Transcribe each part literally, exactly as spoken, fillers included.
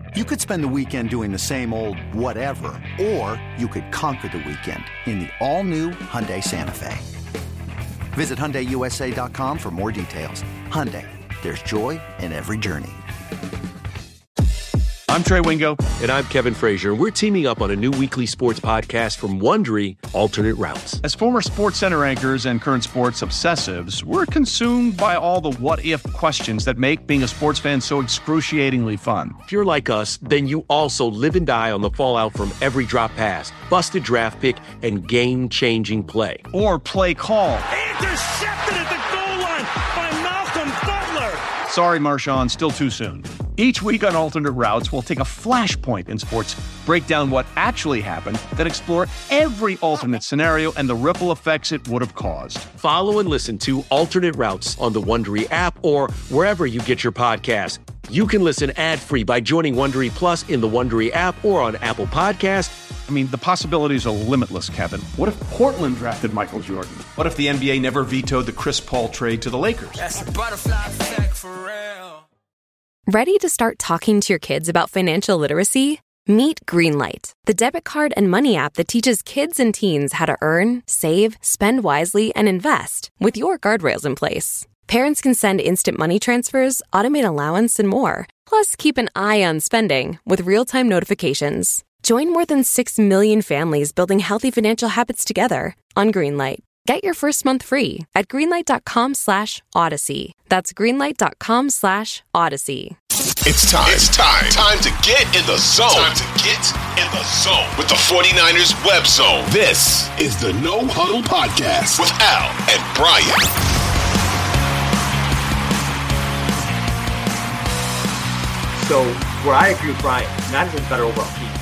You could spend the weekend doing the same old whatever, or you could conquer the weekend in the all-new Hyundai Santa Fe. Visit Hyundai U S A dot com for more details. Hyundai, there's joy in every journey. I'm Trey Wingo. And I'm Kevin Frazier. We're teaming up on a new weekly sports podcast from Wondery, Alternate Routes. As former Sports Center anchors and current sports obsessives, we're consumed by all the what-if questions that make being a sports fan so excruciatingly fun. If you're like us, then you also live and die on the fallout from every drop pass, busted draft pick, and game-changing play. Or play call. Intercepted at the goal line by Malcolm Butler. Sorry, Marshawn, still too soon. Each week on Alternate Routes, we'll take a flashpoint in sports, break down what actually happened, then explore every alternate scenario and the ripple effects it would have caused. Follow and listen to Alternate Routes on the Wondery app or wherever you get your podcasts. You can listen ad-free by joining Wondery Plus in the Wondery app or on Apple Podcasts. I mean, the possibilities are limitless, Kevin. What if Portland drafted Michael Jordan? What if the N B A never vetoed the Chris Paul trade to the Lakers? That's a butterfly effect for real. Ready to start talking to your kids about financial literacy? Meet Greenlight, the debit card and money app that teaches kids and teens how to earn, save, spend wisely, and invest with your guardrails in place. Parents can send instant money transfers, automate allowance, and more. Plus, keep an eye on spending with real-time notifications. Join more than six million families building healthy financial habits together on Greenlight. Get your first month free at greenlight.com slash odyssey. That's greenlight.com slash odyssey. It's time. It's time. Time to get in the zone. Time to get in the zone with the 49ers Web Zone. This is the No Huddle Podcast with Al and Brian. So where I agree with Brian, Niners is better overall team.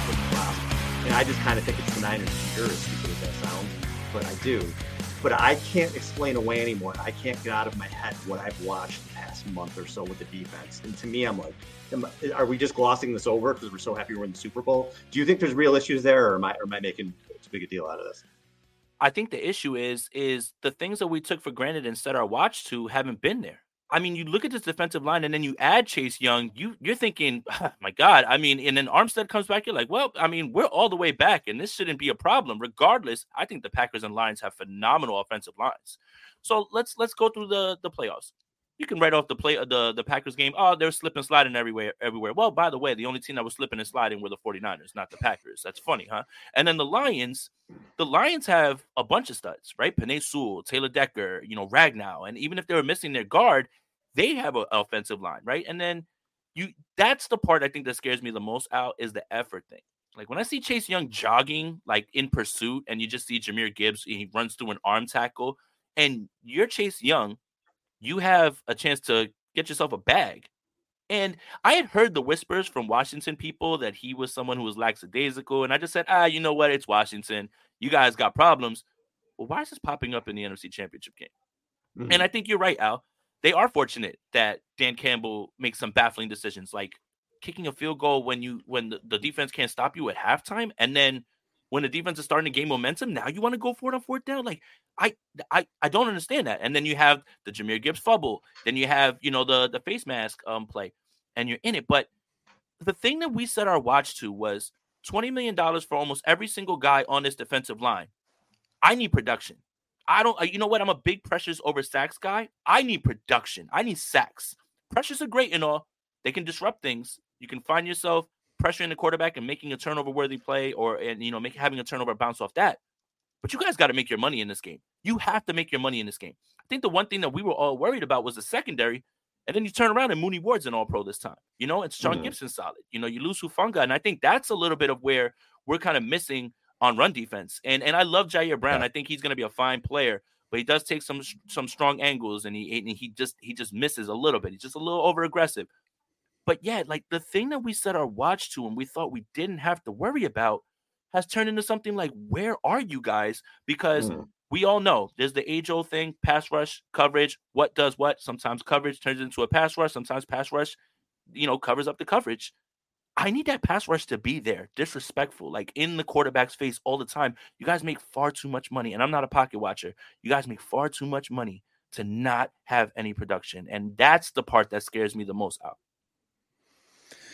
And I just kind of think it's the Niners year, as stupid as that sounds, but I do. But I can't explain away anymore. I can't get out of my head what I've watched the past month or so with the defense. And to me, I'm like, am, are we just glossing this over because we're so happy we're in the Super Bowl? Do you think there's real issues there, or am I, or am I making too big a deal out of this? I think the issue is, is the things that we took for granted and set our watch to haven't been there. I mean, you look at this defensive line and then you add Chase Young, you, you're thinking, oh, my God, I mean, and then Armstead comes back, you're like, well, I mean, we're all the way back and this shouldn't be a problem. Regardless, I think the Packers and Lions have phenomenal offensive lines. So let's let's go through the, the playoffs. You can write off the play the, the Packers game. Oh, they're slipping, sliding everywhere, everywhere. Well, by the way, the only team that was slipping and sliding were the 49ers, not the Packers. That's funny, huh? And then the Lions, the Lions have a bunch of studs, right? Penei Sewell, Taylor Decker, you know, Ragnow. And even if they were missing their guard, they have an offensive line, right? And then you that's the part I think that scares me the most out is the effort thing. Like when I see Chase Young jogging like in pursuit and you just see Jahmyr Gibbs, he runs through an arm tackle and you're Chase Young, you have a chance to get yourself a bag. And I had heard the whispers from Washington people that he was someone who was lackadaisical. And I just said, ah, you know what? It's Washington. You guys got problems. Well, why is this popping up in the N F C Championship game? Mm-hmm. And I think you're right, Al. They are fortunate that Dan Campbell makes some baffling decisions, like kicking a field goal when you when the, the defense can't stop you at halftime, and then when the defense is starting to gain momentum, now you want to go for it on fourth down. Like I, I, I don't understand that. And then you have the Jahmyr Gibbs fumble, then you have you know the the face mask um play, and you're in it. But the thing that we set our watch to was twenty million dollars for almost every single guy on this defensive line. I need production. I don't, you know what? I'm a big pressures over sacks guy. I need production. I need sacks. Pressures are great and all. They can disrupt things. You can find yourself pressuring the quarterback and making a turnover worthy play or, and you know, make, having a turnover bounce off that. But you guys got to make your money in this game. You have to make your money in this game. I think the one thing that we were all worried about was the secondary. And then you turn around and Mooney Ward's an all-pro this time. You know, it's Sean mm-hmm. Gibson solid. You know, you lose Hufanga. And I think that's a little bit of where we're kind of missing on run defense. And and I love Jair Brown. Yeah. I think he's going to be a fine player, but he does take some some strong angles and he and he just he just misses a little bit. He's just a little over aggressive. But yeah, like the thing that we set our watch to and we thought we didn't have to worry about has turned into something like, where are you guys? Because mm. we all know there's the age-old thing, pass rush, coverage, what does what? Sometimes coverage turns into a pass rush. Sometimes pass rush, you know, covers up the coverage. I need that pass rush to be there, disrespectful, like in the quarterback's face all the time. You guys make far too much money, and I'm not a pocket watcher. You guys make far too much money to not have any production, and that's the part that scares me the most out.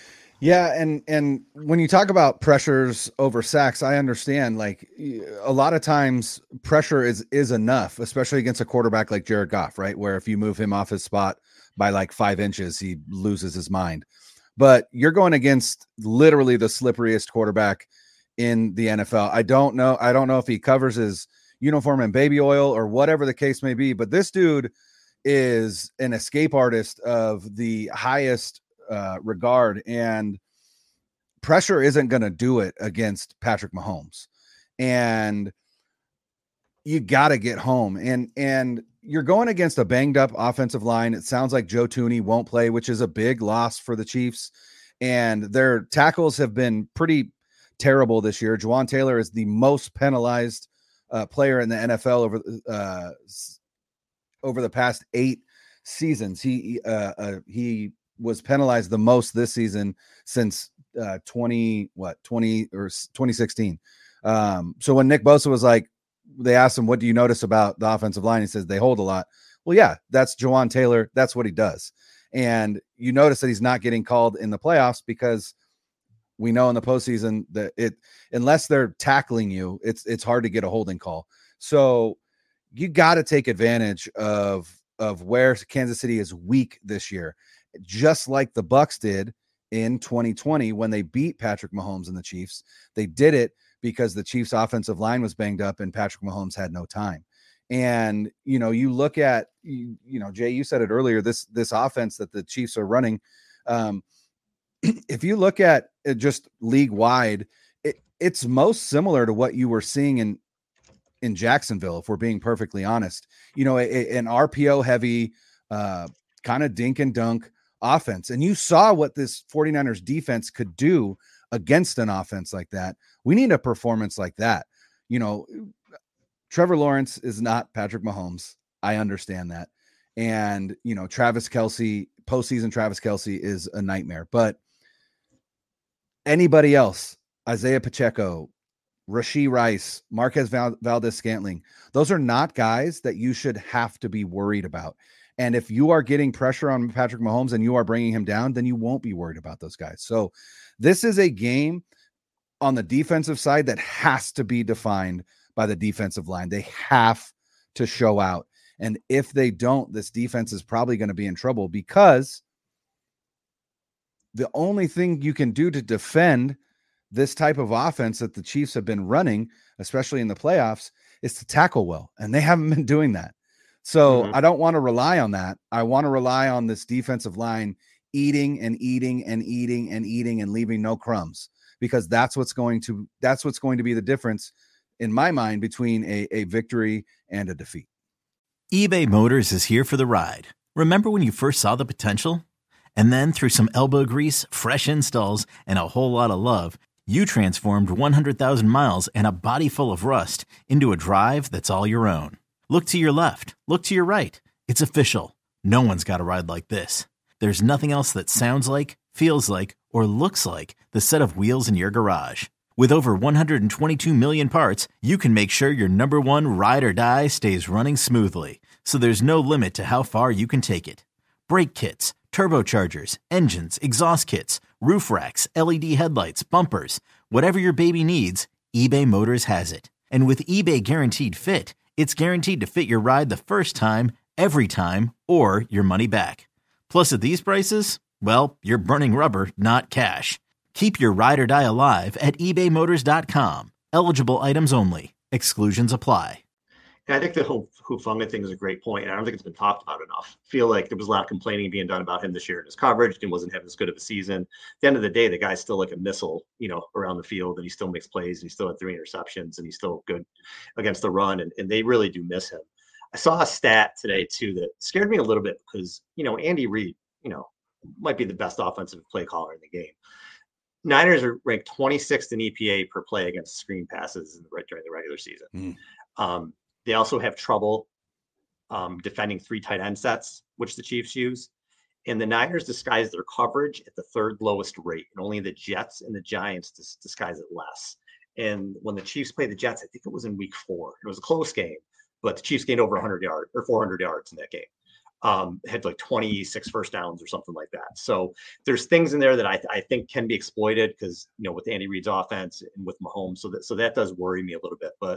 Yeah, and and when you talk about pressures over sacks, I understand like a lot of times pressure is is enough, especially against a quarterback like Jared Goff, right? Where if you move him off his spot by like five inches, he loses his mind. But you're going against literally the slipperiest quarterback in the N F L. I don't know. I don't know if he covers his uniform in baby oil or whatever the case may be, but this dude is an escape artist of the highest uh, regard, and pressure isn't going to do it against Patrick Mahomes. And you got to get home, and, and you're going against a banged up offensive line. It sounds like Joe Thuney won't play, which is a big loss for the Chiefs. And their tackles have been pretty terrible this year. Juwan Taylor is the most penalized uh, player in the N F L over, uh, over the past eight seasons. He, uh, uh, he was penalized the most this season since uh, twenty, what, twenty or twenty sixteen. Um, so when Nick Bosa was like, they asked him, what do you notice about the offensive line? He says they hold a lot. Well, yeah, that's Juwan Taylor. That's what he does. And you notice that he's not getting called in the playoffs because we know in the postseason that it, unless they're tackling you, it's, it's hard to get a holding call. So you got to take advantage of, of where Kansas City is weak this year, just like the Bucs did in twenty twenty when they beat Patrick Mahomes and the Chiefs. They did it because the Chiefs offensive line was banged up and Patrick Mahomes had no time. And, you know, you look at, you, you know, Jay, you said it earlier, this, this offense that the Chiefs are running. Um, if you look at it just league wide, it, it's most similar to what you were seeing in, in Jacksonville, if we're being perfectly honest. You know, a, a, an R P O heavy, uh, kind of dink and dunk offense. And you saw what this 49ers defense could do against an offense like that. We need a performance like that. You know, Trevor Lawrence is not Patrick Mahomes. I understand that. And, you know, Travis Kelce, postseason Travis Kelce is a nightmare. But anybody else, Isaiah Pacheco, Rashee Rice, Marquez Val- Valdez-Scantling, those are not guys that you should have to be worried about. And if you are getting pressure on Patrick Mahomes and you are bringing him down, then you won't be worried about those guys. So this is a game on the defensive side that has to be defined by the defensive line. They have to show out. And if they don't, this defense is probably going to be in trouble, because the only thing you can do to defend this type of offense that the Chiefs have been running, especially in the playoffs, is to tackle well. And they haven't been doing that. So mm-hmm. I don't want to rely on that. I want to rely on this defensive line eating and eating and eating and eating and leaving no crumbs, because that's what's going to, that's what's going to be the difference in my mind between a, a victory and a defeat. eBay Motors is here for the ride. Remember when you first saw the potential? And then through some elbow grease, fresh installs, and a whole lot of love, you transformed one hundred thousand miles and a body full of rust into a drive that's all your own. Look to your left. Look to your right. It's official. No one's got a ride like this. There's nothing else that sounds like, feels like, or looks like the set of wheels in your garage. With over one hundred twenty-two million parts, you can make sure your number one ride or die stays running smoothly. So there's no limit to how far you can take it. Brake kits, turbochargers, engines, exhaust kits, roof racks, L E D headlights, bumpers, whatever your baby needs, eBay Motors has it. And with eBay Guaranteed Fit, it's guaranteed to fit your ride the first time, every time, or your money back. Plus at these prices, well, you're burning rubber, not cash. Keep your ride or die alive at ebay motors dot com. Eligible items only. Exclusions apply. Yeah, I think the whole Hufanga thing is a great point, and I don't think it's been talked about enough. I feel like there was a lot of complaining being done about him this year in his coverage, and wasn't having as good of a season. At the end of the day, the guy's still like a missile, you know, around the field, and he still makes plays, and he still had three interceptions, and he's still good against the run, and, and they really do miss him. I saw a stat today, too, that scared me a little bit because, you know, Andy Reid, you know, might be the best offensive play caller in the game. Niners are ranked twenty-sixth in E P A per play against screen passes in the, during the regular season. Mm. Um, they also have trouble um, defending three tight end sets, which the Chiefs use. And the Niners disguise their coverage at the third lowest rate, and only the Jets and the Giants dis- disguise it less. And when the Chiefs played the Jets, I think it was in week four. It was a close game, but the Chiefs gained over one hundred yards or four hundred yards in that game. um, had like twenty-six first downs or something like that. So there's things in there that I, I think can be exploited because, you know, with Andy Reid's offense and with Mahomes. So that, so that does worry me a little bit, but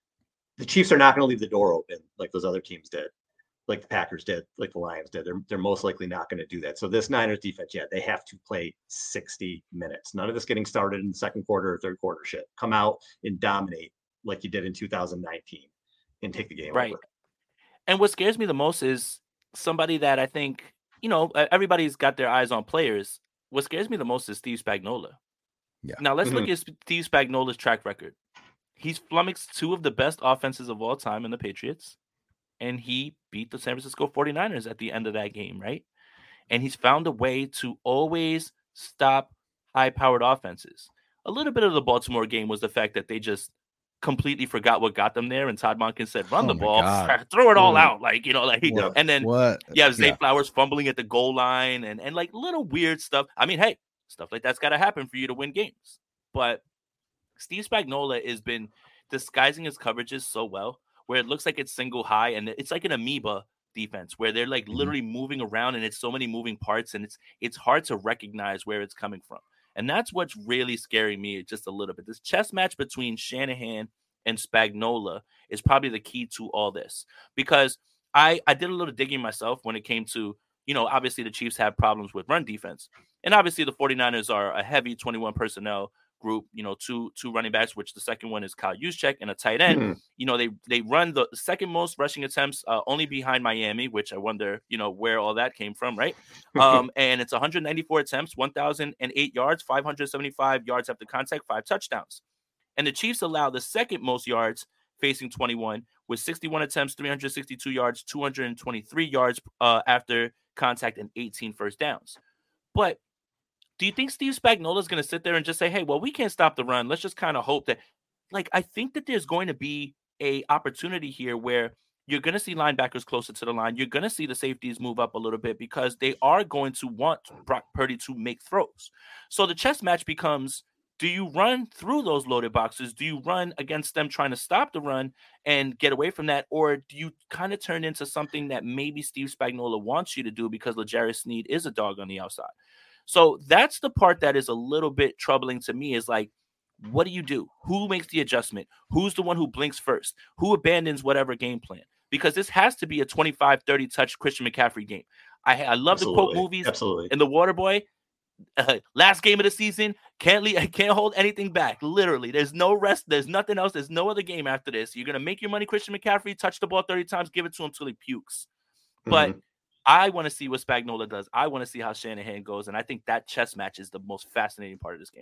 the Chiefs are not going to leave the door open like those other teams did, like the Packers did, like the Lions did. They're, they're most likely not going to do that. So this Niners defense, yeah, they have to play sixty minutes. None of this getting started in the second quarter or third quarter shit. Come out and dominate like you did in two thousand nineteen and take the game right. over. And what scares me the most is somebody that I think, you know, everybody's got their eyes on players. What scares me the most is Steve Spagnuolo. Yeah. Now let's Mm-hmm. look at Steve Spagnuolo's track record. He's flummoxed two of the best offenses of all time in the Patriots, and he beat the San Francisco forty-niners at the end of that game, right? And he's found a way to always stop high-powered offenses. A little bit of the Baltimore game was the fact that they just completely forgot what got them there, and Todd Monken said, run Oh the my ball, God. throw it all Mhm. out, like, you know, like, What? and then, What? yeah, Zay Yeah. Flowers fumbling at the goal line, and, and like little weird stuff. I mean, hey, stuff like that's got to happen for you to win games. But Steve Spagnuolo has been disguising his coverages so well, where it looks like it's single high, and it's like an amoeba defense where they're like Mhm. literally moving around, and it's so many moving parts, and it's it's hard to recognize where it's coming from. And that's what's really scaring me just a little bit. This chess match between Shanahan and Spagnuolo is probably the key to all this, because I, I did a little digging myself when it came to, you know, obviously the Chiefs have problems with run defense, and obviously the forty-niners are a heavy twenty-one personnel group, you know, two two running backs, which the second one is Kyle Juszczyk, and a tight end. Hmm. You know, they they run the second most rushing attempts, uh, only behind Miami, which I wonder, you know, where all that came from, right? Um, and it's one hundred ninety-four attempts, one thousand eight yards, five hundred seventy-five yards after contact, five touchdowns. And the Chiefs allow the second most yards facing twenty-one with sixty-one attempts, three hundred sixty-two yards, two hundred twenty-three yards uh, after contact, and eighteen first downs. But do you think Steve Spagnuolo is going to sit there and just say, hey, well, we can't stop the run. Let's just kind of hope that, like, I think that there's going to be a opportunity here where you're going to see linebackers closer to the line. You're going to see the safeties move up a little bit because they are going to want Brock Purdy to make throws. So the chess match becomes, do you run through those loaded boxes? Do you run against them trying to stop the run and get away from that? Or do you kind of turn into something that maybe Steve Spagnuolo wants you to do because L'Jarius Sneed is a dog on the outside? So that's the part that is a little bit troubling to me, is like, what do you do? Who makes the adjustment? Who's the one who blinks first? Who abandons whatever game plan? Because this has to be a twenty-five, thirty touch Christian McCaffrey game. I, I love Absolutely. the quote movies. Absolutely. And the Waterboy, uh, last game of the season, can't leave, can't hold anything back. Literally, there's no rest. There's nothing else. There's no other game after this. You're gonna make your money, Christian McCaffrey. Touch the ball thirty times, give it to him till he pukes. But Mhm. I want to see what Spagnuolo does. I want to see how Shanahan goes, and I think that chess match is the most fascinating part of this game.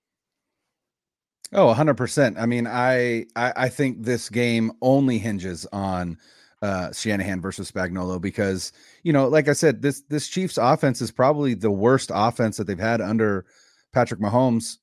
Oh, one hundred percent. I mean, I, I I think this game only hinges on uh, Shanahan versus Spagnuolo because, you know, like I said, this this Chiefs offense is probably the worst offense that they've had under Patrick Mahomes,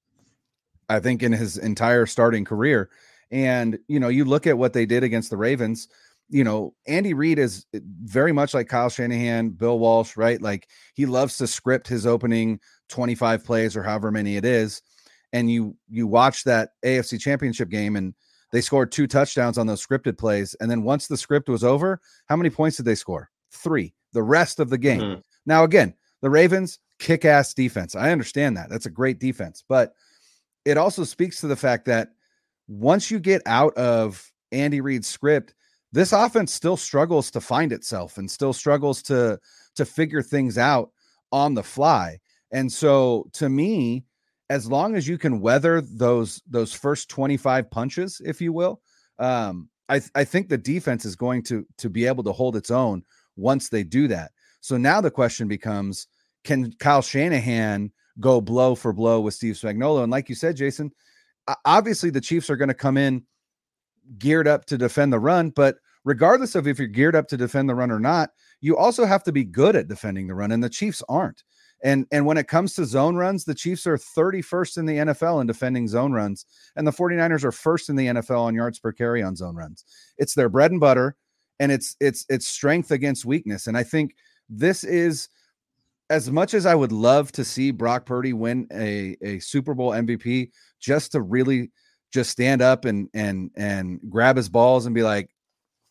I think, in his entire starting career. And, you know, you look at what they did against the Ravens. You know, Andy Reid is very much like Kyle Shanahan, Bill Walsh, right? Like, he loves to script his opening twenty-five plays or however many it is. And you you watch that A F C Championship game, and they scored two touchdowns on those scripted plays. And then once the script was over, how many points did they score? Three. The rest of the game. Mm-hmm. Now, again, the Ravens, kick-ass defense. I understand that. That's a great defense. But it also speaks to the fact that once you get out of Andy Reid's script, this offense still struggles to find itself and still struggles to, to figure things out on the fly. And so to me, as long as you can weather those, those first twenty-five punches, if you will, um, I, th- I think the defense is going to, to be able to hold its own once they do that. So now the question becomes, can Kyle Shanahan go blow for blow with Steve Spagnuolo? And like you said, Jason, obviously the Chiefs are going to come in geared up to defend the run, but regardless of if you're geared up to defend the run or not, you also have to be good at defending the run, and the Chiefs aren't. And and when it comes to zone runs, the Chiefs are thirty-first in the N F L in defending zone runs, and the forty-niners are first in the N F L on yards per carry on zone runs. It's their bread and butter, and it's it's it's strength against weakness. And I think this is, as much as I would love to see Brock Purdy win a, a Super Bowl M V P, just to really just stand up and and and grab his balls and be like,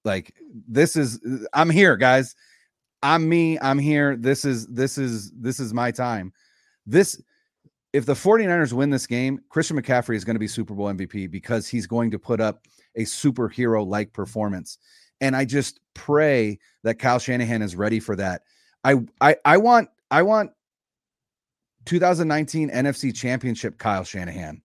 Like this is, I'm here, guys. I'm me. I'm here. This is, this is, this is my time. This, if the 49ers win this game, Christian McCaffrey is going to be Super Bowl M V P because he's going to put up a superhero-like performance. And I just pray that Kyle Shanahan is ready for that. I, I, I want, I want twenty nineteen N F C Championship Kyle Shanahan.